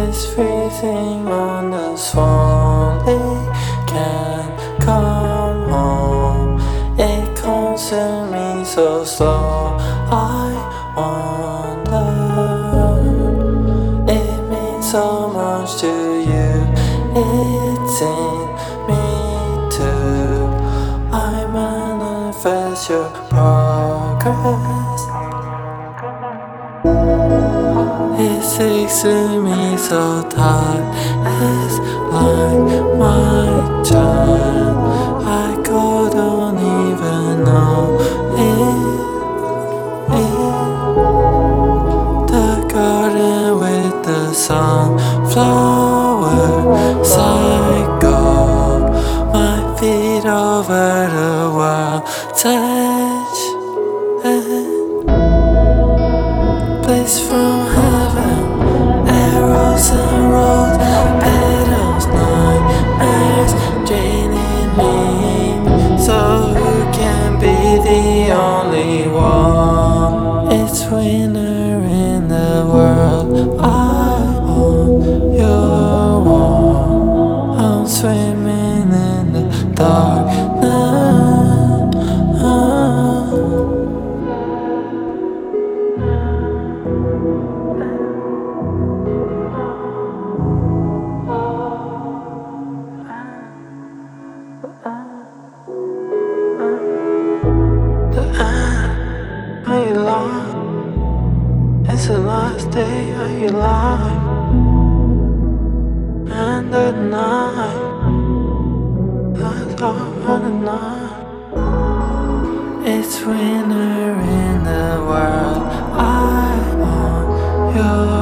It's freezing on the swan. They can't come home. It consumes me so slow. I wonder. It means so much to you. It's in me too. I manifest your progress. It sticks to me so tight. It's like my child. I couldn't even know it. The garden with the sunflower cycle. My feet over the world's edge. Bliss from heaven, arrows and roads, petals, nightmares draining me. So who can be the only one? It's winter in the world. I want your warmth. I'm swimming in the darkness. Are you lying? It's the last day of your life. And the night, that's all on the night. It's winter in the world. I want your